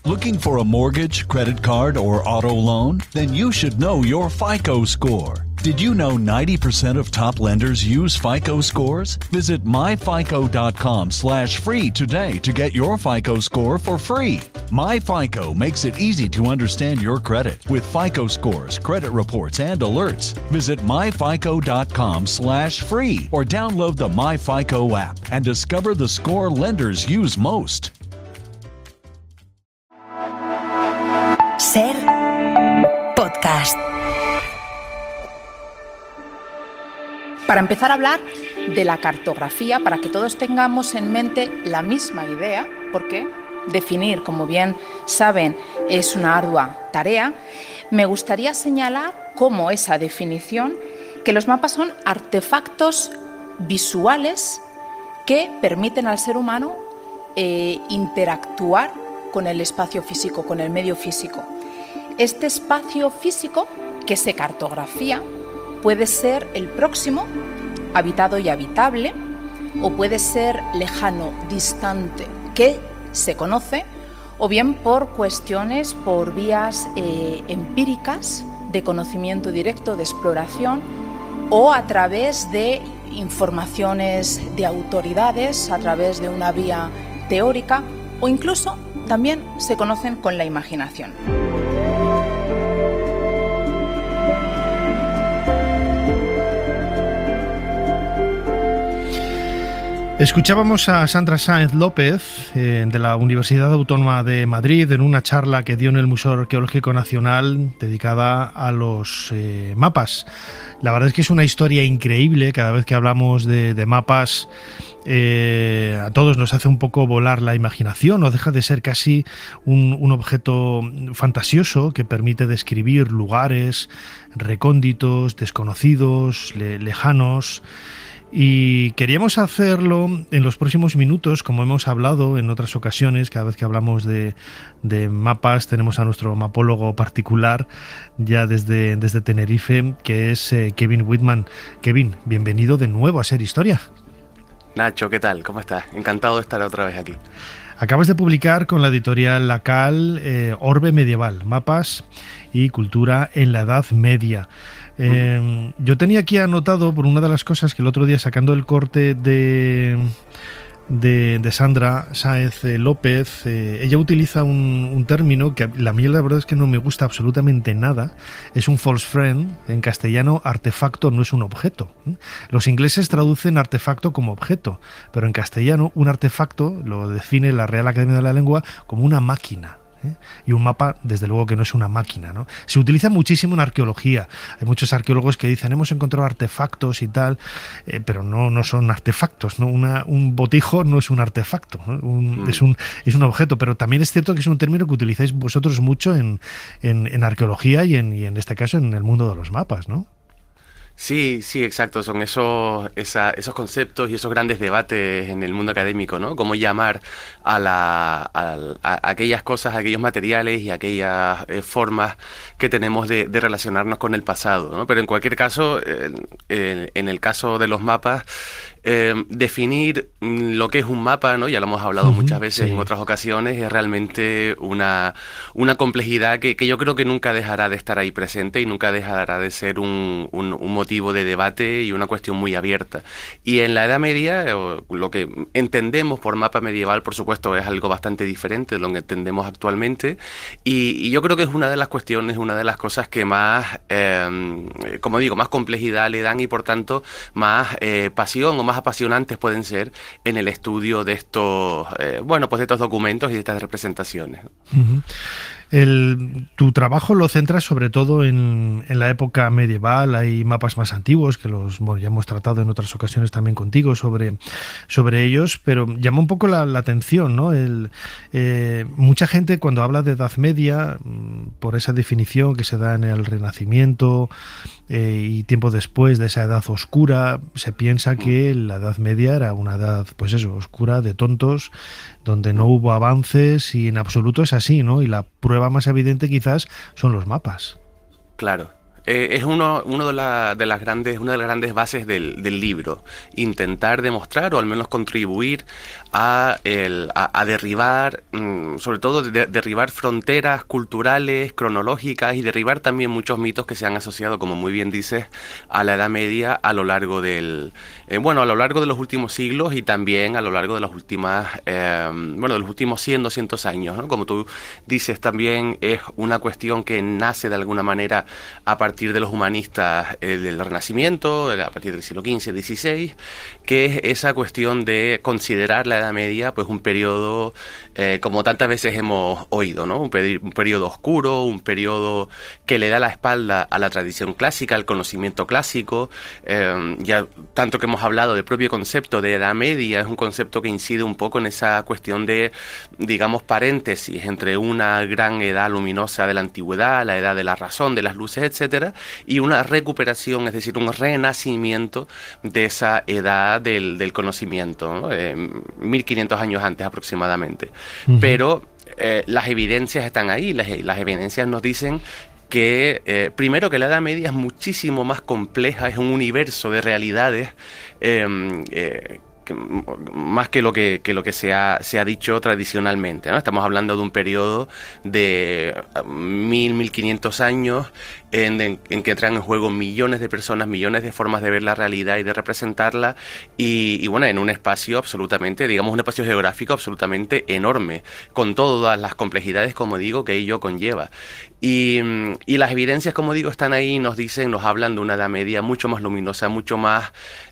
Looking for a mortgage, credit card, or auto loan? Then you should know your FICO score. Did you know 90% of top lenders use FICO scores? Visit myfico.com/free today to get your FICO score for free. MyFICO makes it easy to understand your credit with FICO scores, credit reports, and alerts. Visit myfico.com/free or download the MyFICO app and discover the score lenders use most. Ser podcast. Para empezar a hablar de la cartografía, para que todos tengamos en mente la misma idea, porque definir, como bien saben, es una ardua tarea, me gustaría señalar como esa definición que los mapas son artefactos visuales que permiten al ser humano interactuar con el espacio físico, con el medio físico. Este espacio físico que se cartografía puede ser el próximo, habitado y habitable, o puede ser lejano, distante, que se conoce, o bien por cuestiones, por vías empíricas de conocimiento directo, de exploración, o a través de informaciones de autoridades, a través de una vía teórica, o incluso también se conocen con la imaginación. Escuchábamos a Sandra Sáenz López de la Universidad Autónoma de Madrid en una charla que dio en el Museo Arqueológico Nacional dedicada a los mapas. La verdad es que es una historia increíble. Cada vez que hablamos de mapas a todos nos hace un poco volar la imaginación. No deja de ser casi un objeto fantasioso que permite describir lugares recónditos, desconocidos, lejanos. Y queríamos hacerlo en los próximos minutos, como hemos hablado en otras ocasiones. Cada vez que hablamos de mapas tenemos a nuestro mapólogo particular ya desde Tenerife, que es Kevin Whitman. Kevin, bienvenido de nuevo a Ser Historia. Nacho, ¿qué tal? ¿Cómo estás? Encantado de estar otra vez aquí. Acabas de publicar con la editorial Lacal Orbe Medieval, mapas y cultura en la Edad Media. Yo tenía aquí anotado por una de las cosas que el otro día, sacando el corte de Sandra Sáenz López, ella utiliza un término que a mí la verdad es que no me gusta absolutamente nada. Es un false friend. En castellano, artefacto no es un objeto. Los ingleses traducen artefacto como objeto, pero en castellano un artefacto lo define la Real Academia de la Lengua como una máquina. Y un mapa, desde luego que no es una máquina, ¿no? Se utiliza muchísimo en arqueología. Hay muchos arqueólogos que dicen hemos encontrado artefactos y tal, pero no son artefactos, ¿no? Un botijo no es un artefacto, ¿no? Es un objeto, pero también es cierto que es un término que utilizáis vosotros mucho en arqueología y en este caso en el mundo de los mapas, ¿no? Sí, exacto. Son esos conceptos y esos grandes debates en el mundo académico, ¿no? Cómo llamar a aquellas cosas, a aquellos materiales y aquellas formas que tenemos de relacionarnos con el pasado, ¿no? Pero en cualquier caso, en el caso de los mapas, definir lo que es un mapa, ¿no? Ya lo hemos hablado muchas veces en otras ocasiones, es realmente una complejidad que yo creo que nunca dejará de estar ahí presente y nunca dejará de ser un motivo de debate y una cuestión muy abierta. Y en la Edad Media, lo que entendemos por mapa medieval, por supuesto, es algo bastante diferente de lo que entendemos actualmente, y yo creo que es una de las cuestiones, una de las cosas que más, como digo, más complejidad le dan y por tanto más pasión o más apasionantes pueden ser en el estudio de estos, de estos documentos y de estas representaciones. Tu trabajo lo centras sobre todo en la época medieval. Hay mapas más antiguos que ya hemos tratado en otras ocasiones también contigo sobre ellos, pero llama un poco la atención, ¿no? Mucha gente cuando habla de Edad Media, por esa definición que se da en el Renacimiento y tiempo después de esa edad oscura, se piensa que la Edad Media era una edad, pues eso, oscura, de tontos, donde no hubo avances, y en absoluto es así, ¿no? Y la prueba más evidente quizás son los mapas. Claro. es una de las grandes bases del libro, intentar demostrar o al menos contribuir a derribar, sobre todo derribar fronteras culturales, cronológicas y derribar también muchos mitos que se han asociado, como muy bien dices, a la Edad Media a lo largo a lo largo de los últimos siglos y también a lo largo de las de los últimos 100, 200 años, ¿no? Como tú dices, también es una cuestión que nace de alguna manera a partir de los humanistas del Renacimiento, a partir del siglo XV, XVI, que es esa cuestión de considerar la Edad Media pues un periodo, como tantas veces hemos oído, ¿no? Un periodo oscuro, un periodo que le da la espalda a la tradición clásica, al conocimiento clásico. Ya tanto que hemos hablado del propio concepto de Edad Media, es un concepto que incide un poco en esa cuestión de, digamos, paréntesis entre una gran edad luminosa de la antigüedad, la edad de la razón, de las luces, etcétera, y una recuperación, es decir, un renacimiento de esa edad del conocimiento, ¿no? 1500 años antes aproximadamente. Pero las evidencias están ahí, las evidencias nos dicen que primero que la Edad Media es muchísimo más compleja, es un universo de realidades más que lo que se ha dicho tradicionalmente, ¿no? Estamos hablando de un periodo de 1500 años en que entran en juego millones de personas, millones de formas de ver la realidad y de representarla y bueno, en un espacio absolutamente, digamos, un espacio geográfico absolutamente enorme, con todas las complejidades, como digo, que ello conlleva. Y las evidencias, como digo, están ahí, nos hablan de una Edad Media mucho más luminosa, mucho más,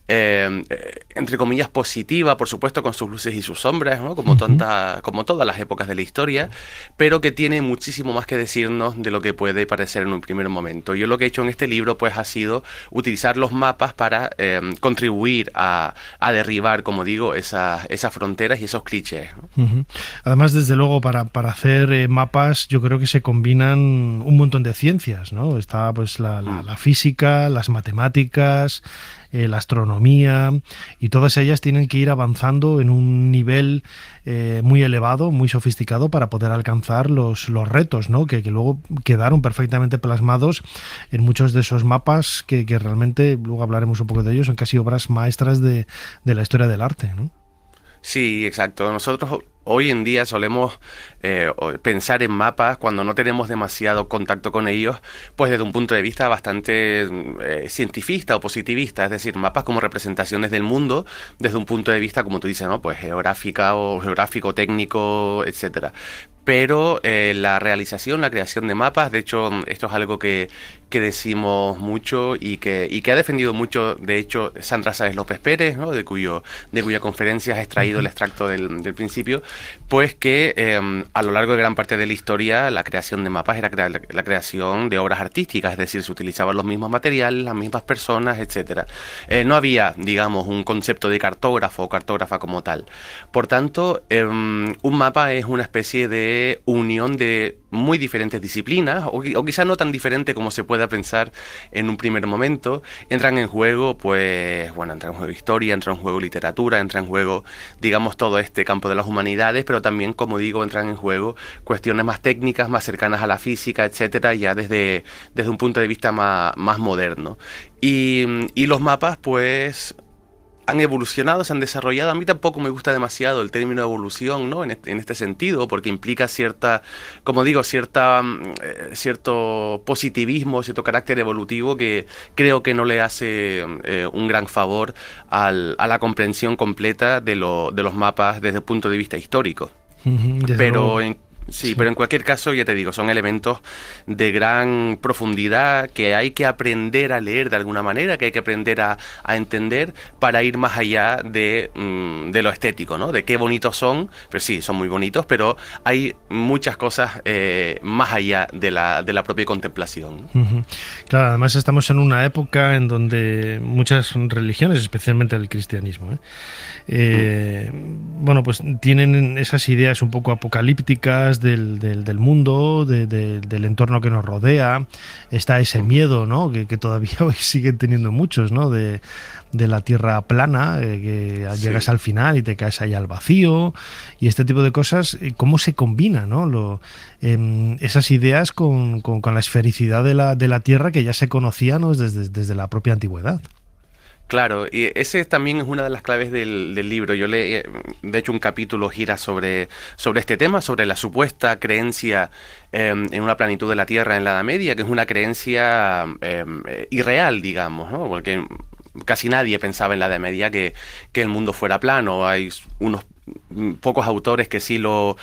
entre comillas, positiva, por supuesto, con sus luces y sus sombras, ¿no? Como todas las épocas de la historia, pero que tiene muchísimo más que decirnos de lo que puede parecer en un primer momento. Yo lo que he hecho en este libro, pues, ha sido utilizar los mapas para contribuir a derribar, como digo, esas fronteras y esos clichés, ¿no? Además, desde luego, para hacer mapas, yo creo que se combinan un montón de ciencias, ¿no? Está pues la física, las matemáticas, la astronomía, y todas ellas tienen que ir avanzando en un nivel muy elevado, muy sofisticado para poder alcanzar los retos, ¿no? Que luego quedaron perfectamente plasmados en muchos de esos mapas que realmente, luego hablaremos un poco de ellos, son casi obras maestras de la historia del arte, ¿no? Sí, exacto. Nosotros hoy en día solemos pensar en mapas cuando no tenemos demasiado contacto con ellos, pues desde un punto de vista bastante cientifista o positivista, es decir, mapas como representaciones del mundo desde un punto de vista, como tú dices, ¿no? Pues geográfico, técnico, etcétera. Pero la creación de mapas, de hecho, esto es algo que decimos mucho y que ha defendido mucho, de hecho, Sandra Sáenz López Pérez, ¿no? de cuya conferencia has extraído el extracto del principio, pues que a lo largo de gran parte de la historia la creación de mapas era la creación de obras artísticas, es decir, se utilizaban los mismos materiales, las mismas personas, etcétera. No había, digamos, un concepto de cartógrafo o cartógrafa como tal. Por tanto, un mapa es una especie de unión de muy diferentes disciplinas, o quizás no tan diferente como se pueda pensar en un primer momento. Entran en juego, pues, bueno, entra en juego historia, entra en juego literatura, entra en juego, digamos, todo este campo de las humanidades, pero también, como digo, entran en juego cuestiones más técnicas, más cercanas a la física, etcétera, ya desde un punto de vista más moderno. Y los mapas, pues, han evolucionado, se han desarrollado. A mí tampoco me gusta demasiado el término evolución, ¿no? En este sentido, porque implica cierto positivismo, cierto carácter evolutivo que creo que no le hace un gran favor a la comprensión completa de los mapas desde el punto de vista histórico. Pero en cualquier caso, ya te digo, son elementos de gran profundidad que hay que aprender a leer de alguna manera, que hay que aprender a entender para ir más allá de lo estético, ¿no? De qué bonitos son, pero sí, son muy bonitos, pero hay muchas cosas más allá de la propia contemplación. Claro, además estamos en una época en donde muchas religiones, especialmente el cristianismo, bueno, pues tienen esas ideas un poco apocalípticas dudas del mundo, del entorno que nos rodea. Está ese miedo, ¿no?, que todavía hoy siguen teniendo muchos, ¿no?, de la tierra plana, que llegas al final y te caes ahí al vacío, y este tipo de cosas. ¿Cómo se combina, ¿no?, esas ideas con la esfericidad de la Tierra, que ya se conocía, ¿no?, desde la propia antigüedad? Claro, y ese también es una de las claves del libro. De hecho, un capítulo gira sobre este tema, sobre la supuesta creencia en una planitud de la Tierra en la Edad Media, que es una creencia irreal, digamos, ¿no? Porque casi nadie pensaba en la Edad Media que el mundo fuera plano. Hay unos pocos autores que sí lo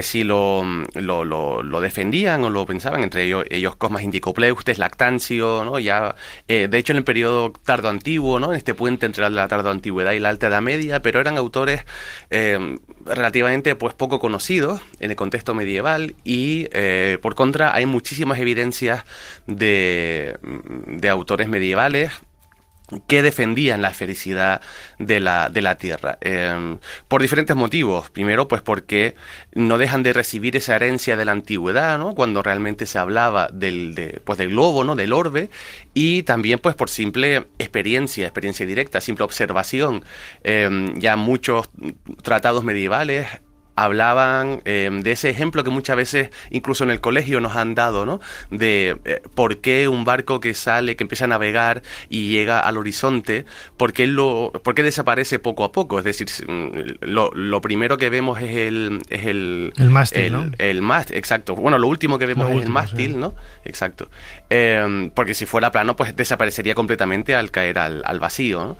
defendían o lo pensaban, entre ellos Cosmas Indicopleustes, Lactancio, ¿no? Ya, de hecho, en el periodo tardoantiguo, ¿no?, en este puente entre la tardoantigüedad y la Alta Edad Media, pero eran autores relativamente, pues, poco conocidos en el contexto medieval, y por contra hay muchísimas evidencias de autores medievales que defendían la esfericidad de la Tierra, por diferentes motivos. Primero, pues porque no dejan de recibir esa herencia de la antigüedad, ¿no?, cuando realmente se hablaba del globo, ¿no?, del orbe, y también, pues, por simple experiencia directa, simple observación. Ya muchos tratados medievales hablaban de ese ejemplo que muchas veces, incluso en el colegio, nos han dado, ¿no?, de por qué un barco que empieza a navegar y llega al horizonte, por qué desaparece poco a poco. Es decir, lo primero que vemos es el mástil, ¿no? El mástil, exacto. Bueno, lo último que vemos es el mástil, sí, ¿no? Exacto. Porque si fuera plano, pues desaparecería completamente al caer al vacío, ¿no?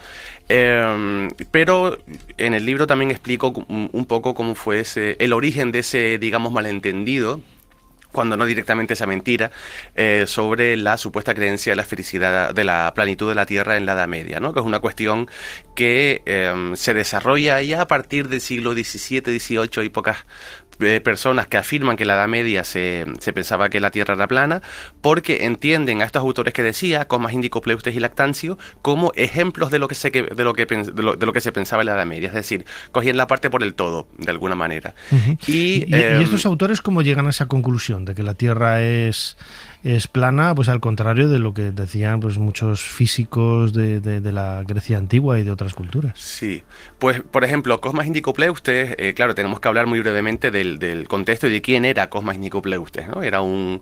Pero en el libro también explico un poco cómo fue el origen de ese, digamos, malentendido, cuando no directamente esa mentira, sobre la supuesta creencia de la esfericidad, de la planitud de la Tierra en la Edad Media, ¿no?, que es una cuestión que se desarrolla ya a partir del siglo XVII, XVIII. Hay pocas personas que afirman que en la Edad Media se pensaba que la Tierra era plana, porque entienden a estos autores que decía, Cosmas Indicopleustes y Lactancio, como ejemplos de lo que se pensaba en la Edad Media. Es decir, cogían la parte por el todo, de alguna manera. Uh-huh. ¿Y estos autores cómo llegan a esa conclusión de que la Tierra es plana? Pues al contrario de lo que decían, pues, muchos físicos de la Grecia antigua y de otras culturas. Sí, pues, por ejemplo, Cosmas Indicopleustes, claro, tenemos que hablar muy brevemente del contexto y de quién era Cosmas Indicopleustes, ¿no? Era un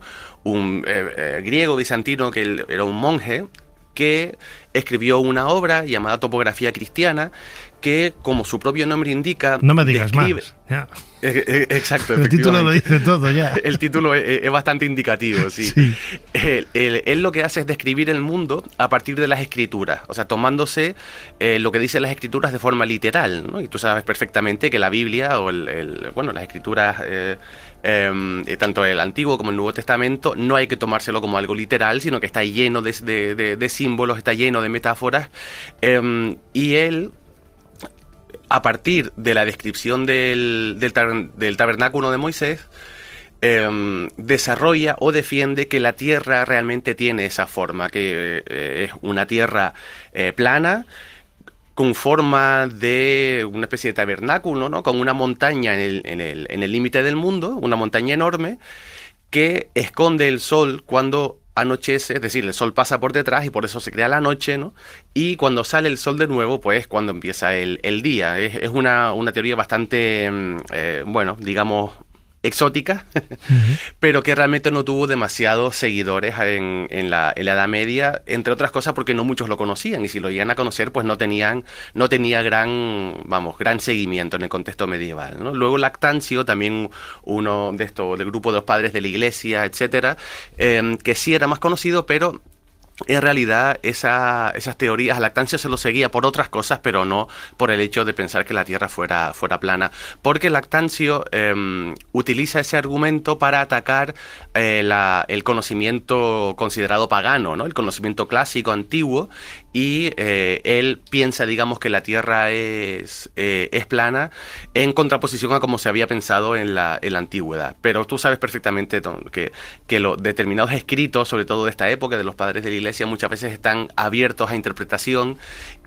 griego bizantino, que era un monje que escribió una obra llamada Topografía Cristiana, que, como su propio nombre indica... No me digas más. Ya. Exacto. El título lo dice todo ya. El título es bastante indicativo, sí. Sí. Él lo que hace es describir el mundo a partir de las escrituras, o sea, tomándose lo que dicen las escrituras de forma literal, ¿no? Y tú sabes perfectamente que la Biblia o las escrituras, tanto el Antiguo como el Nuevo Testamento, no hay que tomárselo como algo literal, sino que está lleno de símbolos, está lleno de metáforas, y él, a partir de la descripción del tabernáculo de Moisés, desarrolla o defiende que la Tierra realmente tiene esa forma, que es una Tierra plana, con forma de una especie de tabernáculo, ¿no?, con una montaña en el límite del mundo, una montaña enorme, que esconde el sol cuando anochece, es decir, el sol pasa por detrás y por eso se crea la noche, ¿no? Y cuando sale el sol de nuevo, pues cuando empieza el día. Es una teoría bastante, digamos, exótica, uh-huh, pero que realmente no tuvo demasiados seguidores en la Edad Media, entre otras cosas porque no muchos lo conocían, y si lo llegan a conocer, pues no tenía gran seguimiento en el contexto medieval, ¿no? Luego Lactancio, también uno del grupo de los padres de la Iglesia, etcétera, que sí era más conocido, pero en realidad esas teorías, Lactancio se lo seguía por otras cosas, pero no por el hecho de pensar que la Tierra fuera plana, porque Lactancio utiliza ese argumento para atacar el conocimiento considerado pagano, ¿no?, el conocimiento clásico, antiguo, y él piensa, digamos, que la Tierra es plana en contraposición a como se había pensado en la antigüedad. Pero tú sabes perfectamente que los determinados escritos, sobre todo de esta época, de los padres de la Iglesia, muchas veces están abiertos a interpretación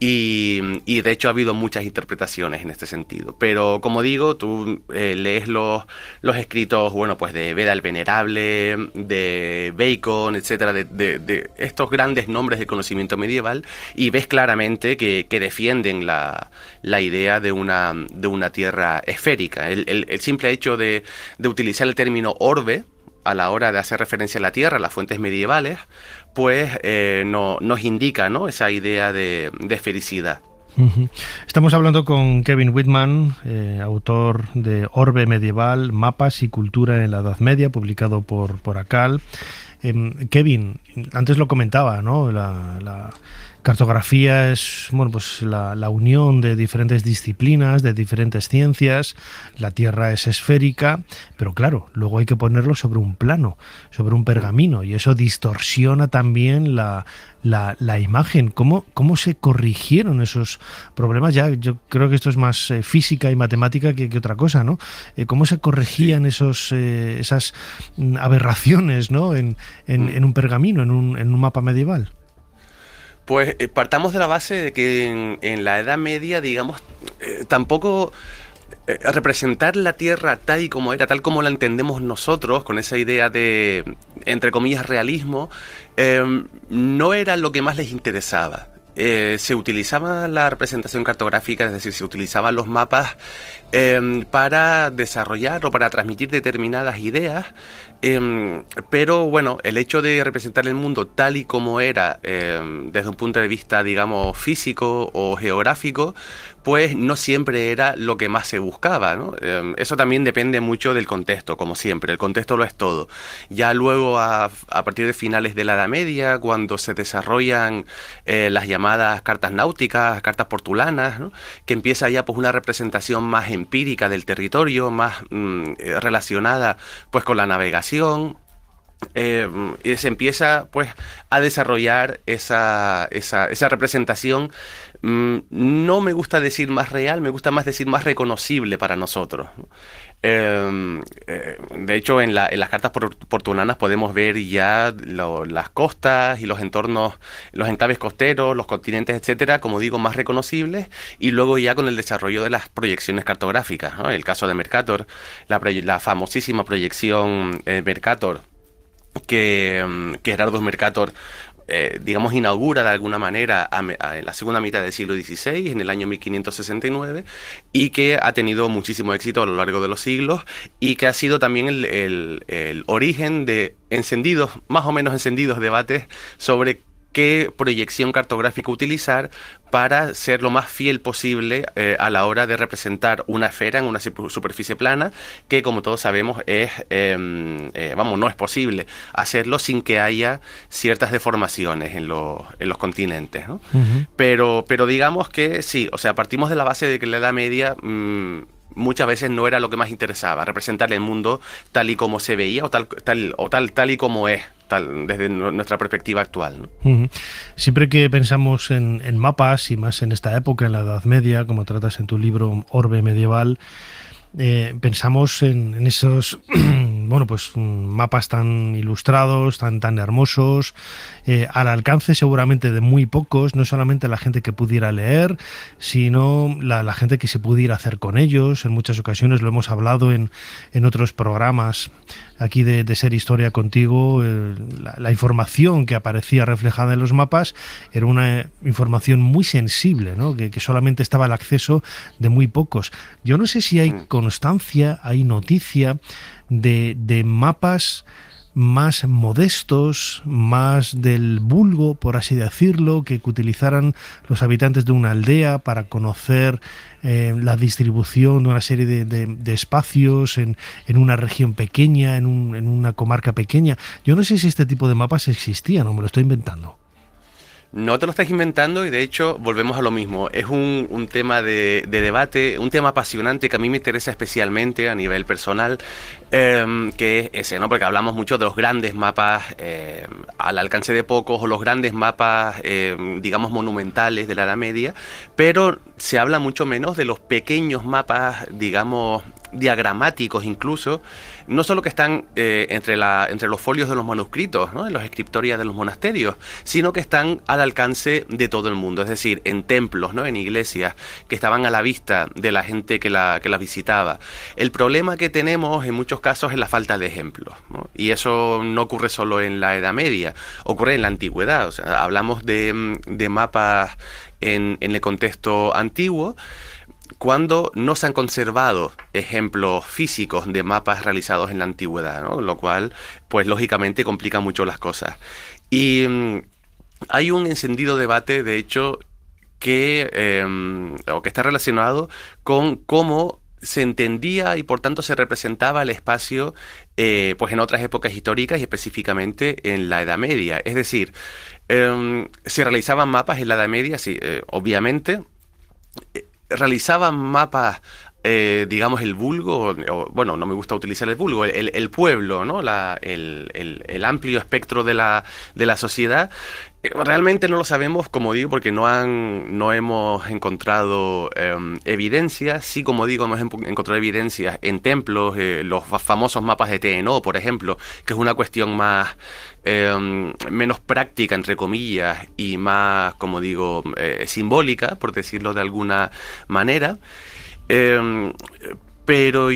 y de hecho ha habido muchas interpretaciones en este sentido. Pero como digo, tú lees los escritos, bueno, pues de Beda el Venerable, de Bacon, etcétera, de estos grandes nombres de conocimiento medieval, y ves claramente que defienden la idea de una Tierra esférica. El simple hecho de utilizar el término orbe a la hora de hacer referencia a la Tierra, a las fuentes medievales, pues nos indica, ¿no?, esa idea de esfericidad. Estamos hablando con Kevin Whitman, autor de Orbe Medieval, Mapas y Cultura en la Edad Media, publicado por ACAL. Kevin, antes lo comentaba, ¿no? La cartografía es, bueno, pues la unión de diferentes disciplinas, de diferentes ciencias. La Tierra es esférica, pero claro, luego hay que ponerlo sobre un plano, sobre un pergamino, y eso distorsiona también la imagen. ¿Cómo se corrigieron esos problemas? Ya, yo creo que esto es más física y matemática que otra cosa, ¿no? ¿Cómo se corregían esas aberraciones, ¿no?, en un pergamino, en un mapa medieval? Pues partamos de la base de que en la Edad Media, digamos, tampoco representar la Tierra tal y como era, tal como la entendemos nosotros, con esa idea de, entre comillas, realismo, no era lo que más les interesaba. Se utilizaba la representación cartográfica, es decir, se utilizaban los mapas para desarrollar o para transmitir determinadas ideas, pero bueno, el hecho de representar el mundo tal y como era desde un punto de vista, digamos, físico o geográfico, pues no siempre era lo que más se buscaba, ¿no? Eso también depende mucho del contexto, como siempre, el contexto lo es todo. Ya luego, a partir de finales de la Edad Media, cuando se desarrollan las llamadas cartas náuticas, cartas portulanas, ¿no?, que empieza ya pues una representación más empírica del territorio, más relacionada pues con la navegación. Y se empieza pues a desarrollar esa representación. No me gusta decir más real, me gusta más decir más reconocible para nosotros. De hecho, en las cartas portulanas podemos ver ya las costas y los entornos, los enclaves costeros, los continentes, etcétera, como digo, más reconocibles, y luego ya con el desarrollo de las proyecciones cartográficas, ¿no? El caso de Mercator, la famosísima proyección Mercator, que Gerardus Mercator digamos, inaugura de alguna manera en la segunda mitad del siglo XVI, en el año 1569, y que ha tenido muchísimo éxito a lo largo de los siglos, y que ha sido también el origen de más o menos encendidos debates sobre qué proyección cartográfica utilizar para ser lo más fiel posible a la hora de representar una esfera en una superficie plana, que como todos sabemos no es posible hacerlo sin que haya ciertas deformaciones en los continentes, ¿no? Uh-huh. Pero digamos que sí, o sea, partimos de la base de que en la Edad Media muchas veces no era lo que más interesaba, representar el mundo tal y como se veía o tal y como es, desde nuestra perspectiva actual, ¿no? Uh-huh. Siempre que pensamos en mapas, y más en esta época, en la Edad Media, como tratas en tu libro Orbe Medieval, pensamos en esos mapas tan ilustrados, tan hermosos, al alcance seguramente de muy pocos, no solamente la gente que pudiera leer, sino la gente que se pudiera hacer con ellos. En muchas ocasiones lo hemos hablado en otros programas aquí de Ser Historia contigo. La información que aparecía reflejada en los mapas era una información muy sensible, ¿no? que solamente estaba al acceso de muy pocos. Yo no sé si hay constancia, hay noticia de mapas más modestos, más del vulgo, por así decirlo, que utilizaran los habitantes de una aldea para conocer la distribución de una serie de espacios en una región pequeña, en una comarca pequeña. Yo no sé si este tipo de mapas existían o me lo estoy inventando. No te lo estás inventando y de hecho volvemos a lo mismo. Es un tema de debate, un tema apasionante que a mí me interesa especialmente a nivel personal, que es ese, ¿no? Porque hablamos mucho de los grandes mapas al alcance de pocos o los grandes mapas, digamos, monumentales de la Edad Media, pero se habla mucho menos de los pequeños mapas, digamos, diagramáticos incluso, no solo que están entre los folios de los manuscritos, ¿no? En los scriptorias de los monasterios, sino que están al alcance de todo el mundo, es decir, en templos, ¿no? En iglesias, que estaban a la vista de la gente que la visitaba. El problema que tenemos en muchos casos es la falta de ejemplos, ¿no? Y eso no ocurre solo en la Edad Media, ocurre en la Antigüedad. O sea, hablamos de mapas en el contexto antiguo, cuando no se han conservado ejemplos físicos de mapas realizados en la antigüedad, ¿no? Lo cual, pues lógicamente complica mucho las cosas. Y hay un encendido debate, de hecho, que está relacionado con cómo se entendía y por tanto se representaba el espacio pues en otras épocas históricas y específicamente en la Edad Media. Es decir, se realizaban mapas en la Edad Media, sí, obviamente. Realizaban mapas, digamos, el vulgo, bueno, no me gusta utilizar el vulgo, el pueblo, ¿no? El amplio espectro de la sociedad. Realmente no lo sabemos, como digo, porque no hemos encontrado evidencias. Sí, como digo, hemos encontrado evidencias en templos, los famosos mapas de TNO, por ejemplo, que es una cuestión más menos práctica, entre comillas, y más, como digo, simbólica, por decirlo de alguna manera. Pero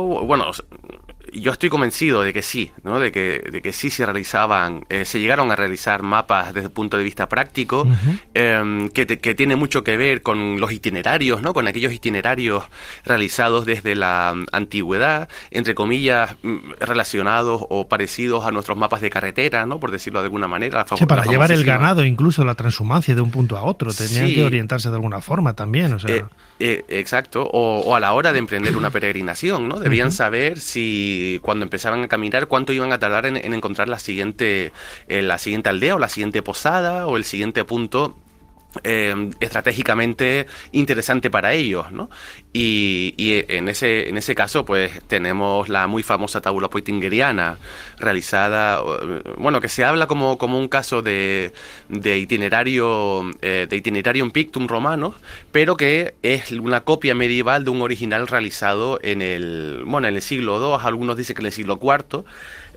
yo estoy convencido de que sí, ¿no? De que sí se realizaban, se llegaron a realizar mapas desde el punto de vista práctico, que tiene mucho que ver con los itinerarios, ¿no? Con aquellos itinerarios realizados desde la antigüedad, entre comillas, relacionados o parecidos a nuestros mapas de carretera, ¿no? Por decirlo de alguna manera. Sí, para llevar el ganado, incluso la transhumancia de un punto a otro, tenían que orientarse de alguna forma también, o sea. Exacto, o a la hora de emprender una peregrinación, ¿no? Debían saber si cuando empezaban a caminar cuánto iban a tardar en encontrar la siguiente aldea o la siguiente posada o el siguiente punto estratégicamente interesante para ellos, ¿no? Y en ese caso, pues tenemos la muy famosa tabula peutingeriana realizada, bueno, que se habla como un caso de itinerario pictum romano, pero que es una copia medieval de un original realizado en el siglo II, algunos dicen que en el siglo IV.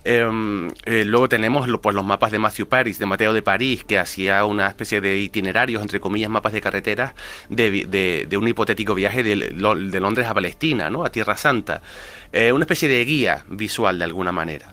Luego tenemos los mapas de Mateo de París, que hacía una especie de itinerarios, entre comillas, mapas de carreteras de un hipotético viaje de Londres a Palestina, ¿no? A Tierra Santa. Una especie de guía visual, de alguna manera.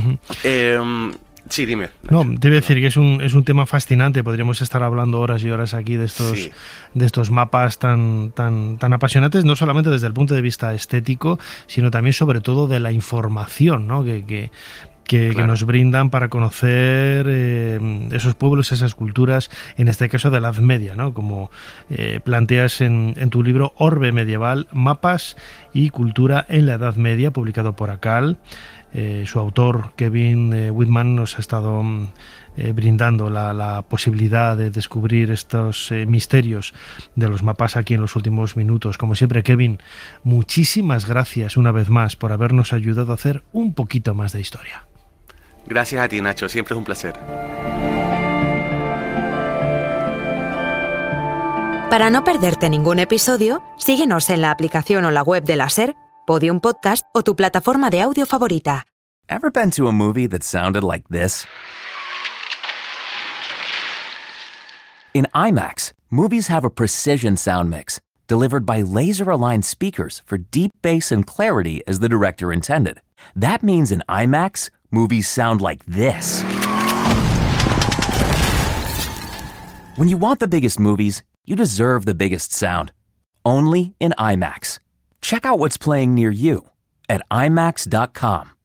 Sí, dime. No, debe decir que es un tema fascinante. Podríamos estar hablando horas y horas aquí de estos mapas tan apasionantes, no solamente desde el punto de vista estético, sino también sobre todo de la información, ¿no? que claro, nos brindan para conocer esos pueblos, esas culturas, en este caso de la Edad Media, ¿no? Como planteas en tu libro Orbe Medieval, Mapas y Cultura en la Edad Media, publicado por ACAL. Su autor, Kevin Whitman, nos ha estado brindando la posibilidad de descubrir estos misterios de los mapas aquí en los últimos minutos. Como siempre, Kevin, muchísimas gracias una vez más por habernos ayudado a hacer un poquito más de historia. Gracias a ti, Nacho, siempre es un placer. Para no perderte ningún episodio, síguenos en la aplicación o la web de la SER, Podium Podcast o tu plataforma de audio favorita. Ever been to a movie that sounded like this? In IMAX, movies have a precision sound mix, delivered by laser-aligned speakers for deep bass and clarity as the director intended. That means in IMAX, movies sound like this. When you want the biggest movies, you deserve the biggest sound. Only in IMAX. Check out what's playing near you at IMAX.com.